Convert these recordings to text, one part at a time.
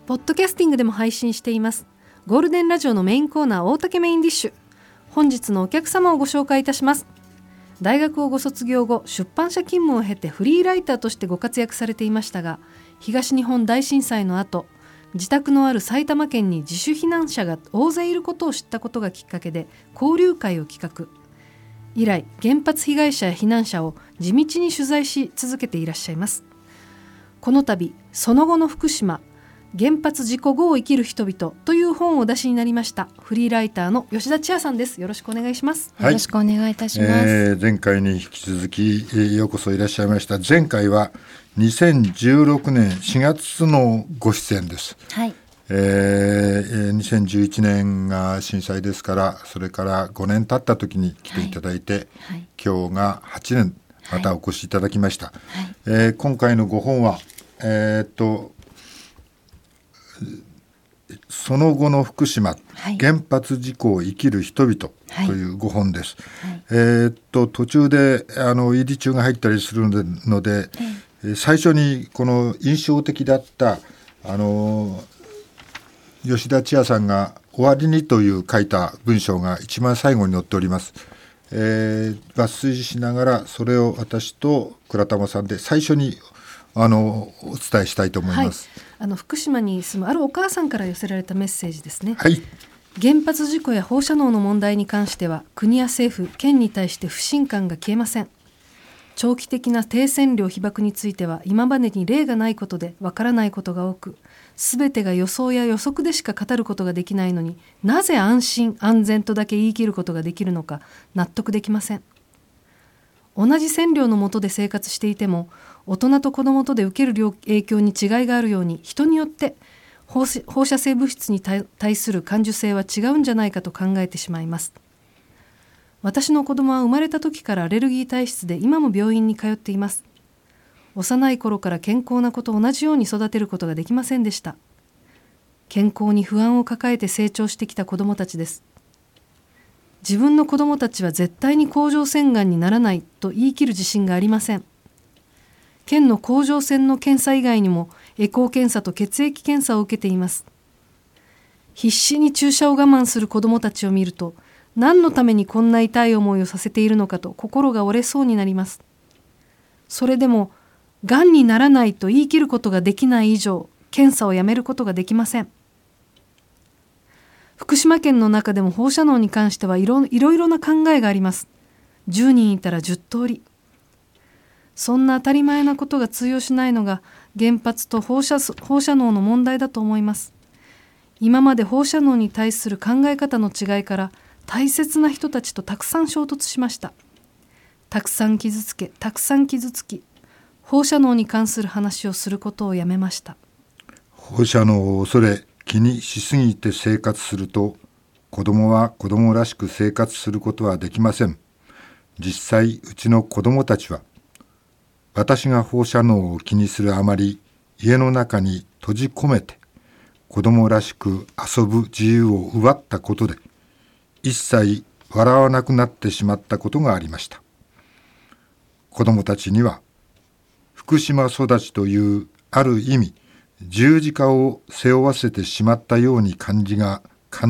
ポッドキャスティングでも配信していますゴールデンラジオのメインコーナー大竹メインディッシュ。本日のお客様をご紹介いたします。大学をご卒業後、出版社勤務を経てフリーライターとしてご活躍されていましたが、東日本大震災の後、自宅のある埼玉県に自主避難者が大勢いることを知ったことがきっかけで交流会を企画。以来、原発被害者や避難者を地道に取材し続けていらっしゃいます。この度、その後の福島原発事故後を生きる人々という本をお出しになりましたフリーライターの吉田千也さんです。よろしくお願いします。 はい、 よろしくお願いいたします。 前回に引き続き、ようこそいらっしゃいました。前回は2016年4月のご出演です。 はい。 2011年が震災ですから、それから5年経った時に来ていただいて、 はいはい、 今日が8年またお越しいただきました。 はい。 今回のご本は、その後の福島、 はい、 原発事故を生きる人々というご本です。 はい、 途中で入り中が入ったりするので、最初にこの印象的だった吉田千也さんが終わりにという書いた文章が一番最後に載っております。抜粋しながらそれを私と倉玉さんで最初にお伝えしたいと思います。 はい、福島に住むあるお母さんから寄せられたメッセージですね。 はい。 原発事故や放射能の問題に関しては国や政府、県に対して不信感が消えません。長期的な低線量被爆については今までに例がないことでわからないことが多く、すべてが予想や予測でしか語ることができないのになぜ安心安全とだけ言い切ることができるのか納得できません。同じ線量の下で生活していても大人と子どもとで受ける影響に違いがあるように、人によって放射性物質に対する感受性は違うんじゃないかと考えてしまいます。私の子供は生まれた時からアレルギー体質で今も病院に通っています。幼い頃から健康な子と同じように育てることができませんでした。健康に不安を抱えて成長してきた子供たちです。自分の子供たちは絶対に甲状腺がんにならないと言い切る自信がありません。県の甲状腺の検査以外にもエコー検査と血液検査を受けています。必死に注射を我慢する子供たちを見ると、何のためにこんな痛い思いをさせているのかと心が折れそうになります。それでも、がんにならないと言い切ることができない以上、検査をやめることができません。福島県の中でも放射能に関してはいろいろな考えがあります。10人いたら10通り。そんな当たり前なことが通用しないのが原発と放射能の問題だと思います。今まで放射能に対する考え方の違いから大切な人たちとたくさん衝突しました。たくさん傷つき、放射能に関する話をすることをやめました。 放射能を恐れ気にしすぎて生活すると、子供は子供らしく生活することはできません。実際うちの子供たちは私が放射能を気にするあまり、家の中に閉じ込めて子供らしく遊ぶ自由を奪ったことで、一切笑わなくなってしまったことがありました。子供たちには福島育ちというある意味十字架を背負わせてしまったように感じるが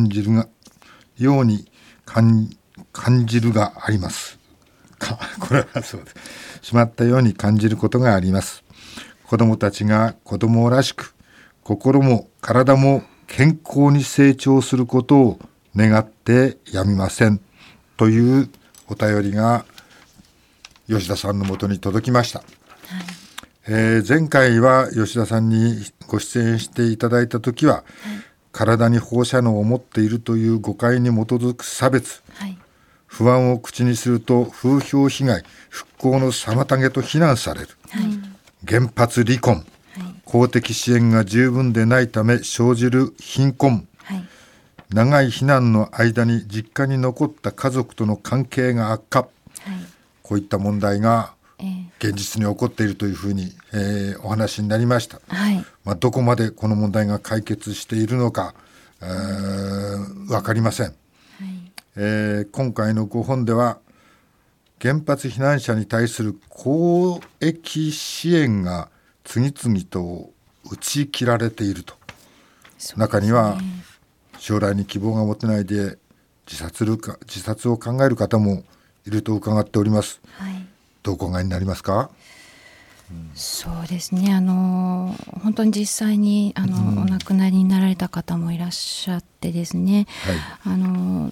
あります。これはそうです。しまったように感じることがあります。子供たちが子供らしく心も体も健康に成長することを願ってやみませんというお便りが吉田さんのもとに届きました。はい。前回は吉田さんにご出演していただいたときは、はい、体に放射能を持っているという誤解に基づく差別、はい、不安を口にすると風評被害、復興の妨げと非難される、はい、原発離婚、はい、公的支援が十分でないため生じる貧困、はい、長い避難の間に実家に残った家族との関係が悪化、はい、こういった問題が現実に起こっているというふうに、お話になりました。はい。どこまでこの問題が解決しているのか、分かりません。はい。今回のご本では原発避難者に対する公益支援が次々と打ち切られていると中には将来に希望が持てないで自殺を考える方もいると伺っております、 はい、 どうお考えになりますか？ そうですね、本当に実際にお亡くなりになられた方もいらっしゃってですね、はい、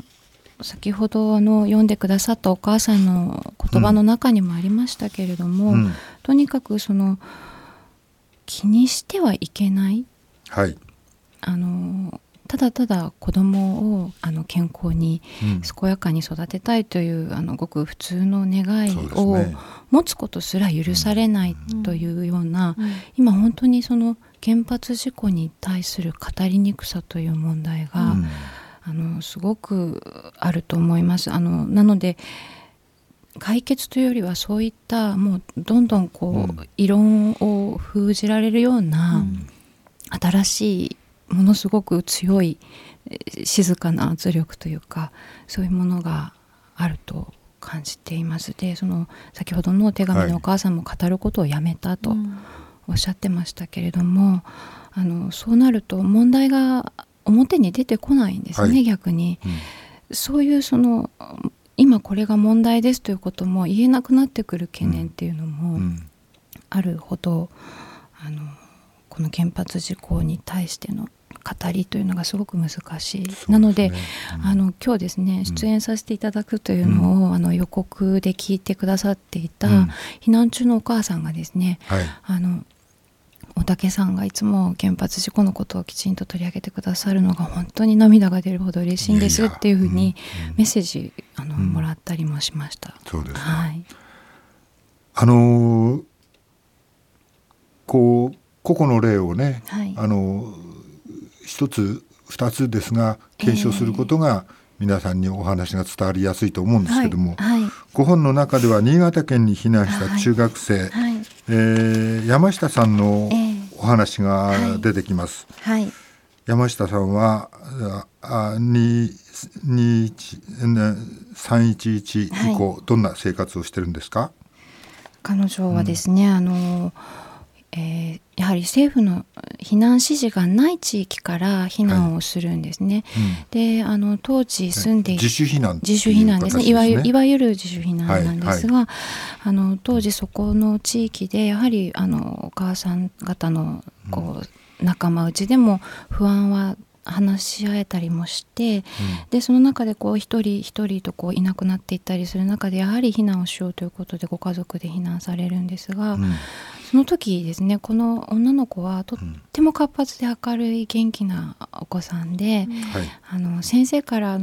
先ほど読んでくださったお母さんの言葉の中にもありましたけれども、とにかく気にしてはいけない、はい、ただただ子供を健康に健やかに育てたいという、ごく普通の願いを持つことすら許されないというような、今本当に原発事故に対する語りにくさという問題が、すごくあると思います。なので解決というよりはそういったもうどんどん異論を封じられるような、新しいものすごく強い静かな圧力というか、そういうものがあると感じています。で先ほどの手紙のお母さんも語ることをやめたとおっしゃってましたけれども、そうなると問題が表に出てこないんですね、はい、逆に、そういう今これが問題ですということも言えなくなってくる懸念っていうのもあるほど、この原発事故に対しての語りというのがすごく難しい。なので、今日ですね、出演させていただくというのを、予告で聞いてくださっていた、避難中のお母さんがですね、はい、大竹さんがいつも原発事故のことをきちんと取り上げてくださるのが本当に涙が出るほど嬉しいんですっていうふうにメッセージもらったりもしました。 そうですね、 はい、 個々の例をね、 はい、 一つ二つですが検証することが皆さんにお話が伝わりやすいと思うんですけども、 はいはい、 ご本の中では新潟県に避難した中学生、はい、山下さんのお話が出てきます、 はいはい、 山下さんは311以降、はい、どんな生活をしてるんですか？ 彼女はですね、やはり政府の避難指示がない地域から避難をするんですね、はい、で当時住んでい自主避難ですね、いわゆる自主避難なんですが、はいはい、当時そこの地域でやはりお母さん方の仲間内でも不安は話し合えたりもして、でその中で一人一人といなくなっていったりする中でやはり避難をしようということでご家族で避難されるんですが、その時ですね、この女の子はとっても活発で明るい元気なお子さんで、先生から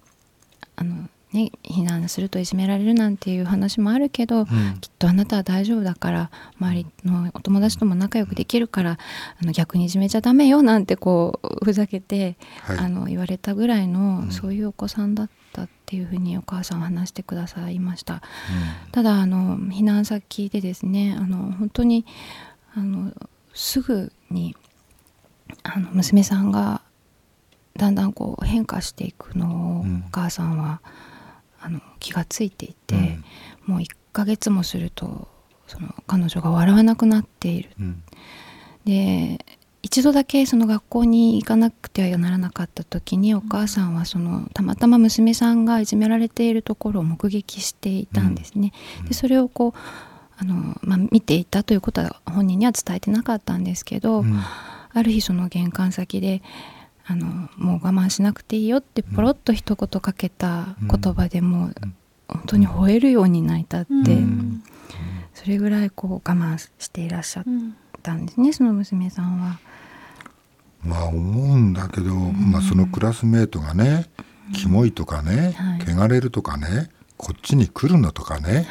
避難するといじめられるなんていう話もあるけど、きっとあなたは大丈夫だから周りのお友達とも仲良くできるから逆にいじめちゃダメよなんてふざけて、言われたぐらいの、そういうお子さんだったっていうふうにお母さんは話してくださいました、ただ避難先でですね、本当にすぐに娘さんがだんだん変化していくのをお母さんは気がついていて、もう1ヶ月もすると彼女が笑わなくなっている、で一度だけ学校に行かなくてはならなかった時にお母さんはたまたま娘さんがいじめられているところを目撃していたんですね、でそれを見ていたということは本人には伝えてなかったんですけど、ある日玄関先でもう我慢しなくていいよってポロッと一言かけた言葉でもう本当に吠えるように泣いたって、それぐらい我慢していらっしゃったんですね、その娘さんは。 思うんだけど、そのクラスメートがね、キモいとかね、汚れるとかね、こっちに来るのとかね、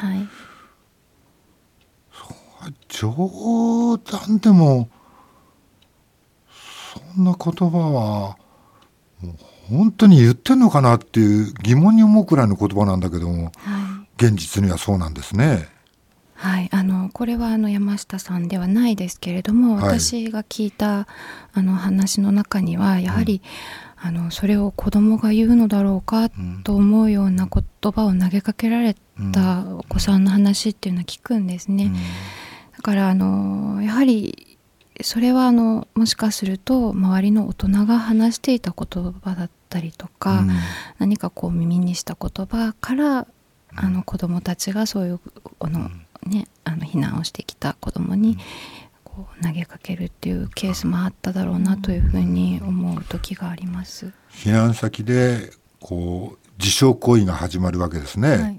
冗談でもそんな言葉はもう本当に言ってんのかなっていう疑問に思うくらいの言葉なんだけども、現実にはそうなんですね。 はい、これは山下さんではないですけれども、私が聞いた話の中にはやはり、それを子供が言うのだろうかと思うような言葉を投げかけられたお子さんの話っていうのは聞くんですね、だからやはりそれはもしかすると周りの大人が話していた言葉だったりとか、何かこう耳にした言葉から子どもたちがそういう避難をしてきた子どもにこう投げかけるっていうケースもあっただろうなというふうに思う時があります。 避難先でこう自傷行為が始まるわけですね。はい、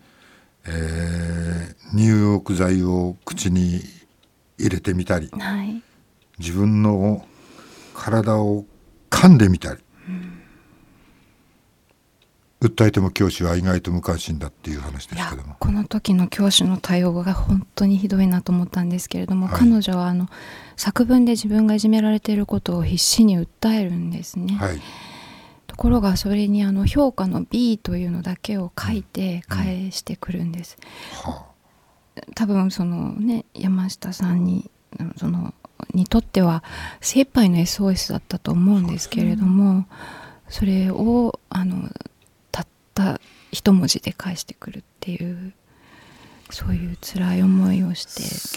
入浴剤を口に入れてみたり、はい、自分の体を噛んでみたり、訴えても教師は意外と無関心だっていう話ですけども、 この時の教師の対応が本当にひどいなと思ったんですけれども、はい、彼女は作文で自分がいじめられていることを必死に訴えるんですね。はい、ところがそれに評価の B というのだけを書いて返してくるんです。多分山下さんにとっては精一杯の SOS だったと思うんですけれども、それをたった一文字で返してくるっていう、そういう辛い思いをして。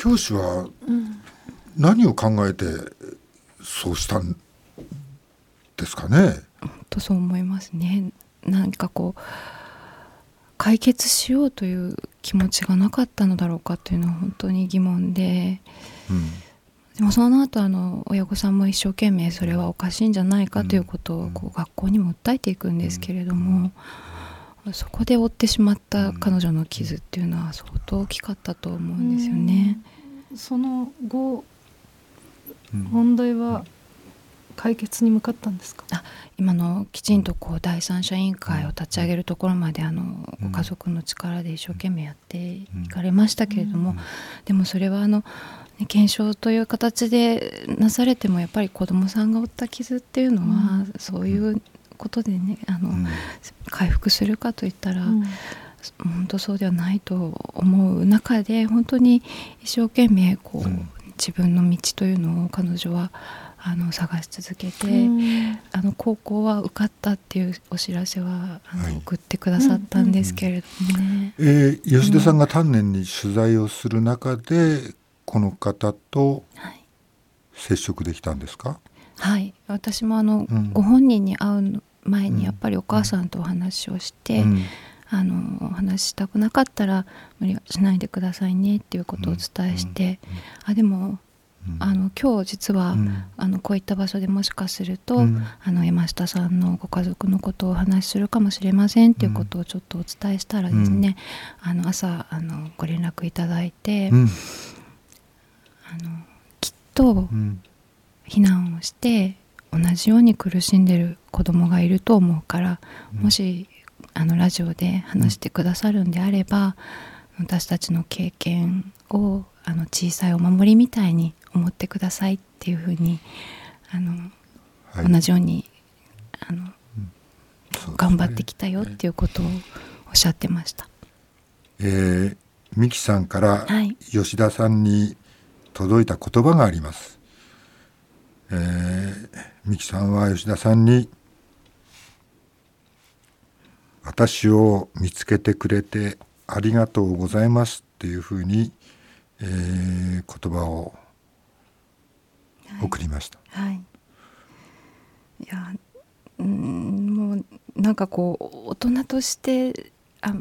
教師は何を考えてそうしたんですかね。 とそう思いますね。なんかこう解決しようという気持ちがなかったのだろうかというのは本当に疑問で、でもその後親御さんも一生懸命それはおかしいんじゃないかということをこう学校にも訴えていくんですけれども、そこで負ってしまった彼女の傷っていうのは相当大きかったと思うんですよね。 その後問題は解決に向かったんですか？ 今のきちんとこう第三者委員会を立ち上げるところまでご家族の力で一生懸命やっていかれましたけれども、でもそれは検証という形でなされてもやっぱり子どもさんが負った傷っていうのは、そういうことでね回復するかといったら、本当そうではないと思う中で、本当に一生懸命こう、自分の道というのを彼女は探し続けて、高校は受かったっていうお知らせは送ってくださったんですけれどもね。 吉田さんが丹念に取材をする中で、この方と接触できたんですか？ はい、私もご本人に会う前にやっぱりお母さんとお話をして、お話ししたくなかったら無理はしないでくださいねっていうことをお伝えして、でも今日実は、こういった場所でもしかすると、山下さんのご家族のことをお話しするかもしれませんっていうことをちょっとお伝えしたらですね、朝ご連絡いただいて、きっと避難をして同じように苦しんでる子供がいると思うから、もしラジオで話してくださるんであれば、私たちの経験を小さいお守りみたいに思ってくださいっていうふうに同じように頑張ってきたよっていうことをおっしゃってました。 美希さんから吉田さんに届いた言葉があります。美希さんは吉田さんに、私を見つけてくれてありがとうございますっていうふうに、言葉を送りました。 いや、もうなんかこう大人として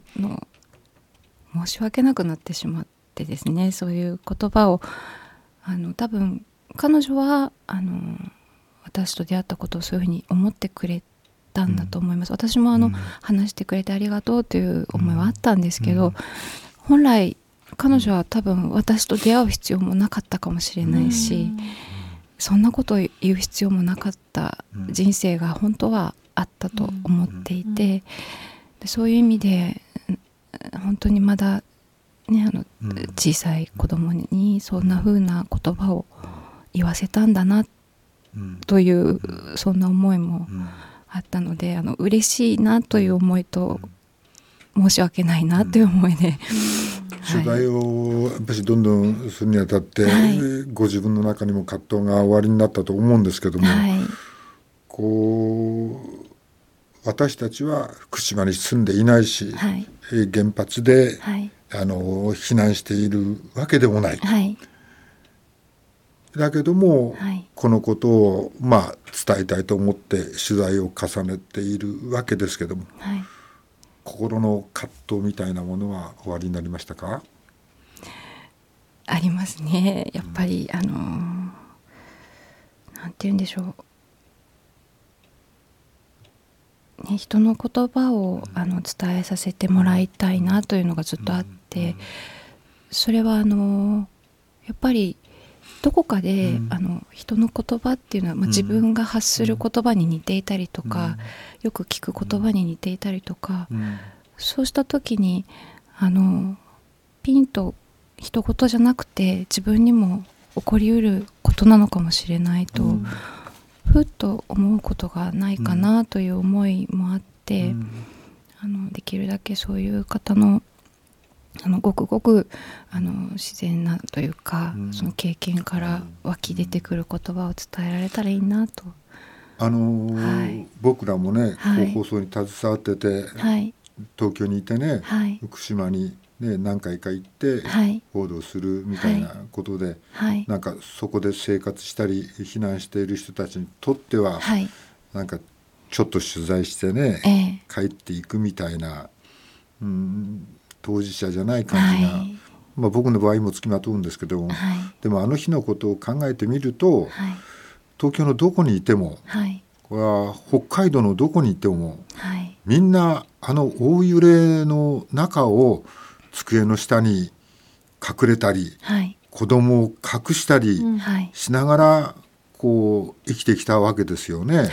申し訳なくなってしまってですね、そういう言葉を多分彼女は私と出会ったことをそういうふうに思ってくれたんだと思います。私も話してくれてありがとうという思いはあったんですけど、本来彼女は多分私と出会う必要もなかったかもしれないし、そんなことを言う必要もなかった人生が本当はあったと思っていて、そういう意味で本当にまだね、小さい子供にそんな風な言葉を言わせたんだなという、そんな思いもあったので、嬉しいなという思いと、申し訳ないなという思いで、 取材をやっぱりどんどんするにあたって、ご自分の中にも葛藤がおありになったと思うんですけども、こう私たちは福島に住んでいないし、原発で、避難しているわけでもない、 だけども、 はい、 このことを伝えたいと思って取材を重ねているわけですけども、 はい、 心の葛藤みたいなものはおありになりましたか？ ありますね。やっぱり、なんて言うんでしょう、ね、人の言葉を伝えさせてもらいたいなというのがずっとあって、それはやっぱりどこかで、人の言葉っていうのは、自分が発する言葉に似ていたりとか、よく聞く言葉に似ていたりとか、そうした時にピンと一言じゃなくて自分にも起こりうることなのかもしれないと、ふっと思うことがないかなという思いもあって、できるだけそういう方のごくごく自然なというか、その経験から湧き出てくる言葉を伝えられたらいいなと。 僕らもね、 はい、 放送に携わってて、 はい、 東京にいてね、 はい、 福島に、何回か行って報道するみたいなことで、 はい、 なんかそこで生活したり避難している人たちにとっては、 はい、 なんかちょっと取材してね、帰っていくみたいな、当事者じゃない感じが、 はい、 僕の場合もつきまとうんですけども、でもあの日のことを考えてみると、東京のどこにいても、これは北海道のどこにいても、みんな大揺れの中を机の下に隠れたり、子供を隠したりしながらこう生きてきたわけですよね。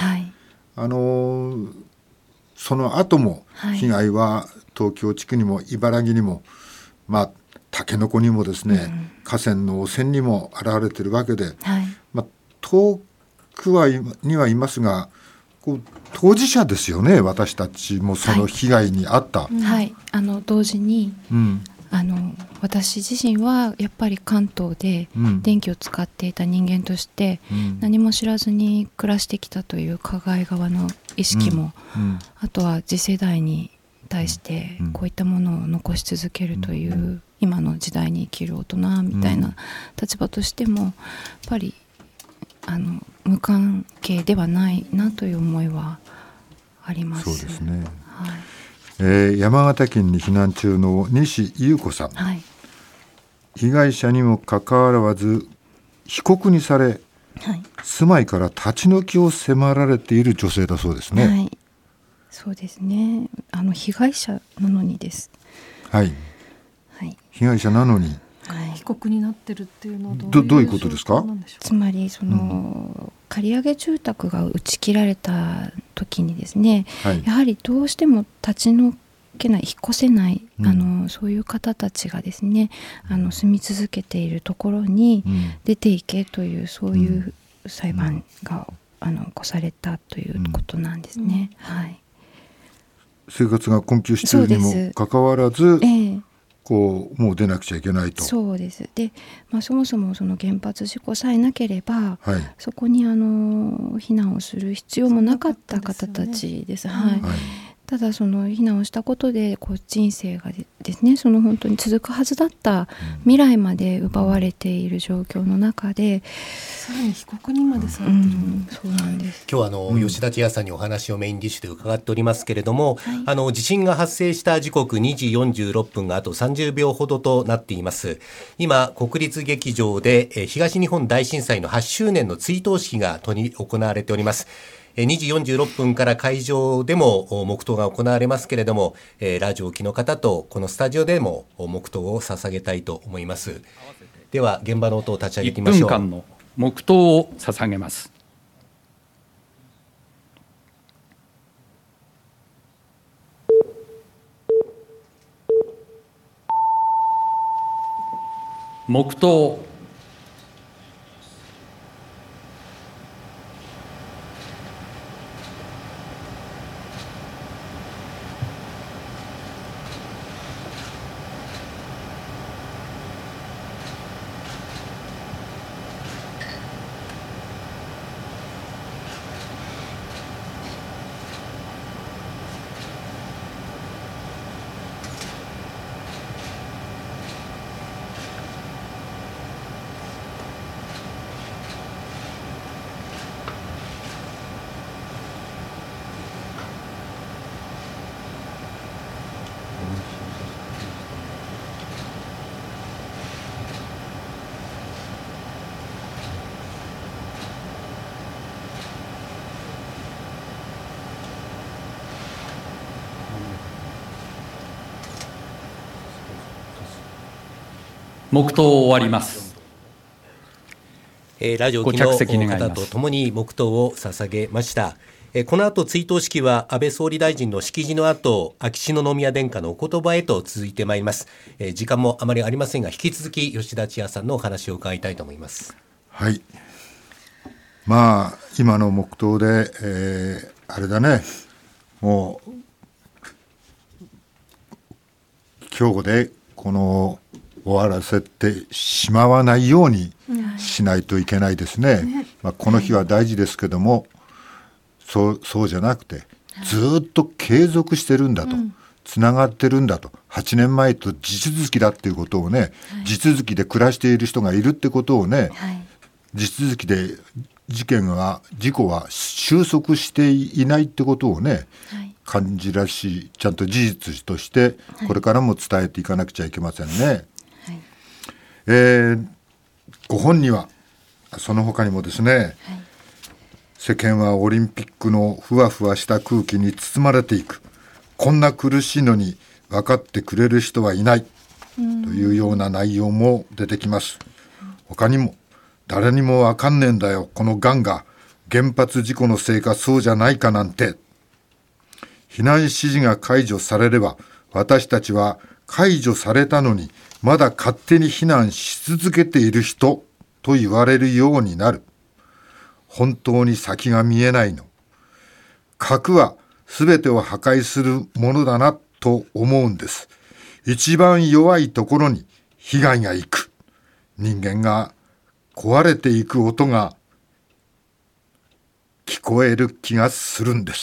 その後も被害は東京地区にも茨城にも、タケノコにもですね、河川の汚染にも現れているわけで、遠くにはいますが、当事者ですよね。私たちもその被害に遭った、 同時に、私自身はやっぱり関東で電気を使っていた人間として、何も知らずに暮らしてきたという加害側の意識も、あとは次世代に対してこういったものを残し続けるという、今の時代に生きる大人みたいな立場としても、やっぱり無関係ではないなという思いはあります。 そうですね。山形県に避難中の西優子さん、被害者にもかかわらず被告にされ、住まいから立ち退きを迫られている女性だそうですね。 そうですね。被害者なのにです。 被害者なのに、 被告になってるっていうのはどういうことですか？ つまり借り上げ住宅が打ち切られた時にですね、やはりどうしても立ち退けない、引っ越せない、そういう方たちがですね、住み続けているところに出ていけという、そういう裁判が起こされたということなんですね。 生活が困窮しているにもかかわらず、もう出なくちゃいけないと。 そうです。で、そもそもその原発事故さえなければ、そこに避難をする必要もなかった方たちです。ただその避難をしたことで人生がですね、本当に続くはずだった未来まで奪われている状況の中で、 さらに被告にまでされてる、 そうなんです。 今日吉田千也さんにお話をメインディッシュで伺っておりますけれども、地震が発生した時刻2時46分があと30秒ほどとなっています。今国立劇場で東日本大震災の8周年の追悼式が行われております。2時46分から会場でも黙祷が行われますけれども、ラジオ機の方とこのスタジオでも黙祷を捧げたいと思います。では現場の音を立ち上げてみましょう。 1分間の黙祷を捧げます。黙祷。 黙祷を終わります。 ラジオ機の方とともに黙祷を捧げました。この後追悼式は安倍総理大臣の式辞の後、秋篠宮殿下のお言葉へと続いてまいります。時間もあまりありませんが、引き続き吉田千也さんのお話を伺いたいと思います。 はい。今の黙祷で、あれだね、もう今日でこの終わらせてしまわないようにしないといけないですね。この日は大事ですけども、そうじゃなくてずっと継続してるんだと、つながってるんだと、8年前と地続きだっていうことをね、地続きで暮らしている人がいるってことをね、地続きで事故は収束していないってことをね、感じらしちゃんと事実としてこれからも伝えていかなくちゃいけませんね。ご本にはその他にもですね、世間はオリンピックのふわふわした空気に包まれていく、こんな苦しいのに分かってくれる人はいないというような内容も出てきます。他にも誰にも分かんねえんだよこのがんが原発事故のせいかそうじゃないかなんて、避難指示が解除されれば私たちは解除されたのにまだ勝手に避難し続けている人と言われるようになる。本当に先が見えないの。核は全てを破壊するものだなと思うんです。一番弱いところに被害が行く。人間が壊れていく音が聞こえる気がするんです。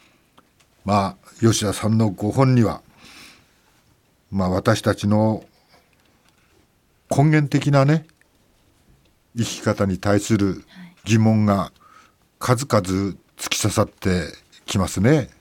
吉田さんのご本には、私たちの根源的なね、生き方に対する疑問が数々突き刺さってきますね。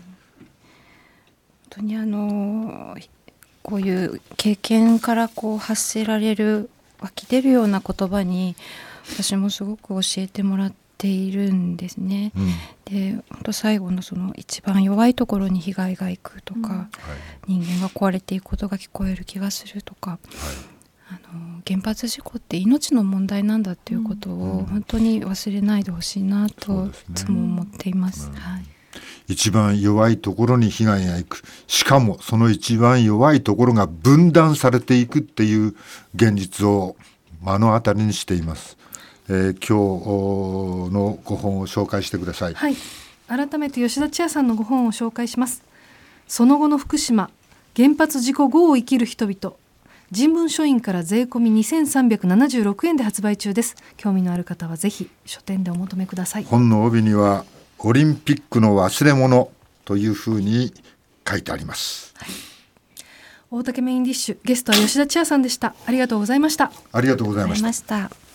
本当にこういう経験から発せられる湧き出るような言葉に私もすごく教えてもらっているんですね。で、本当最後のその一番弱いところに被害がいくとか、人間が壊れていくことが聞こえる気がするとか、原発事故って命の問題なんだっていうことを本当に忘れないでほしいなといつも思っています。 一番弱いところに被害がいく、しかもその一番弱いところが分断されていくっていう現実を目の当たりにしています。今日のご本を紹介してください。 改めて吉田千也さんのご本を紹介します。その後の福島原発事故後を生きる人々、人文書院から税込み2376円で発売中です。興味のある方はぜひ書店でお求めください。 本の帯にはオリンピックの忘れ物というふうに書いてあります。 大竹メインディッシュ、ゲストは吉田千也さんでした。ありがとうございました。 ありがとうございました。